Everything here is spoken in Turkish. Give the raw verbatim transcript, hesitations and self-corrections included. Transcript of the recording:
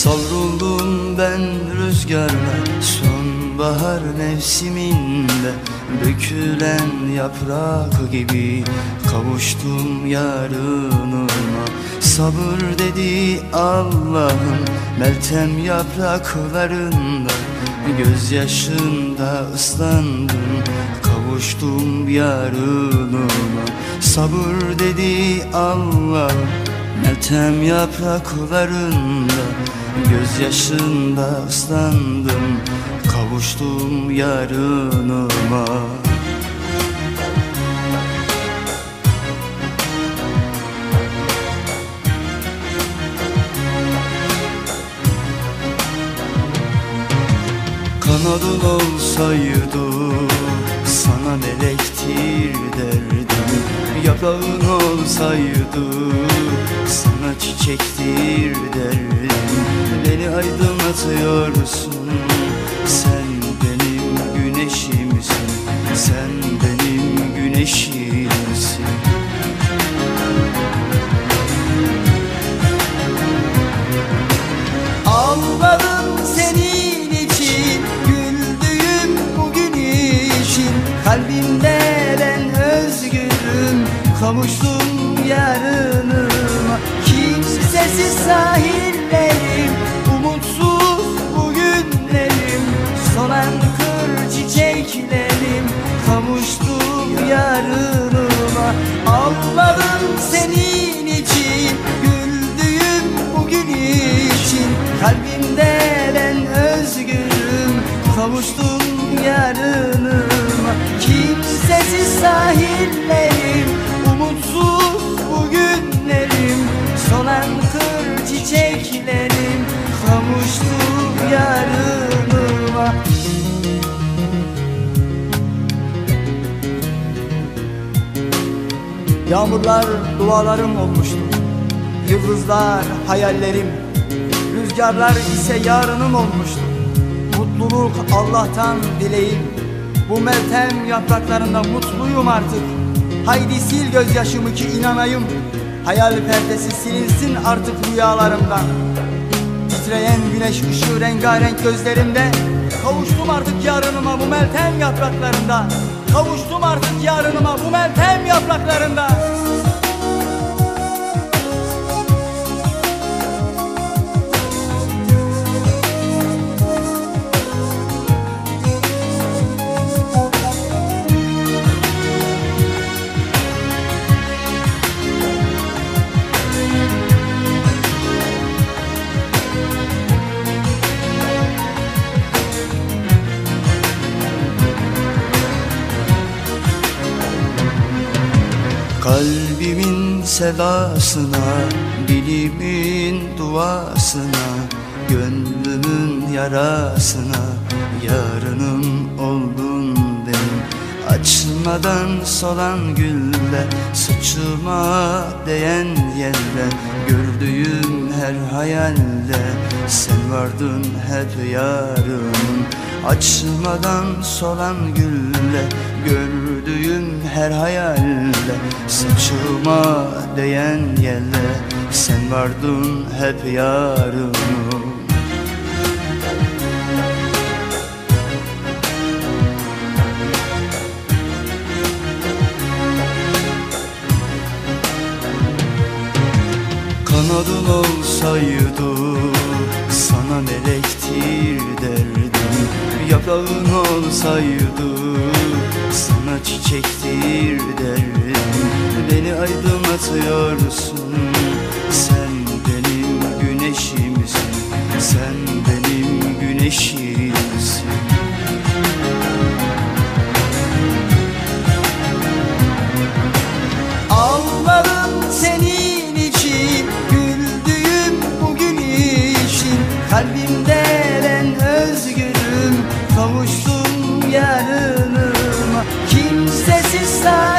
Savruldum ben rüzgarla sonbahar mevsiminde, dökülen yaprak gibi kavuştum yarınıma. Sabır dedi Allah'ım meltem yapraklarında, gözyaşında ıslandım kavuştum yarınıma. Sabır dedi Allah'ım meltem yapraklarında, gözyaşında ıslandım kavuştum yarınıma. Kanadın olsaydı sana melektir derdim, yaprağın olsaydı sana çiçektir derdim. Beni aydınlatıyorsun, sen benim güneşimsin, sen benim güneşimsin. Ağladım senin için, güldüğüm bugün için. Kalbimde ben özgürüm, kavuştum yarınıma. Kimsesiz sahillerim, umutsuz bugünlerim, solan kır çiçeklerim, kavuştum yarınıma. Ağladım senin için, güldüğüm bugün için. Kalbimde ben özgürüm, kavuştum yarınıma. Kimsesiz sahillerim, umutsuz bugünlerim, solan kır çiçeklerim, kavuştum yarınıma. Yağmurlar dualarım olmuştu, yıldızlar hayallerim, rüzgarlar ise yarınım olmuştu. Mutluluk Allah'tan dileğim, bu meltem yapraklarında mutluyum artık. Haydi sil gözyaşımı ki inanayım, hayal perdesi silinsin artık rüyalarımdan. Titreyen güneş ışığı rengarenk gözlerimde, kavuştum artık yarınıma bu meltem yapraklarında. Kavuştum artık yarınıma bu meltem yapraklarında. Kalbimin sedasına, dilimin duasına, gönlümün yarasına yarınım oldun benim. Açmadan solan güller, saçıma değen yerler, gördüğüm her hayalde sen vardın hep yarınım. Açmadan solan güller, gördüğüm her hayalde, saçıma değen yerler sen vardın hep yarınım. Kanadın olsaydı sana melektir derdim, yaprağın olsaydı sana çiçektir derdim. Beni aydınlatıyorsun, sen benim güneşimsin, sen benim güneşimsin. Ağladım senin için, güldüğüm bugün için. Kalbimde ben özgürüm, kavuştum yarınıma. Kimsesiz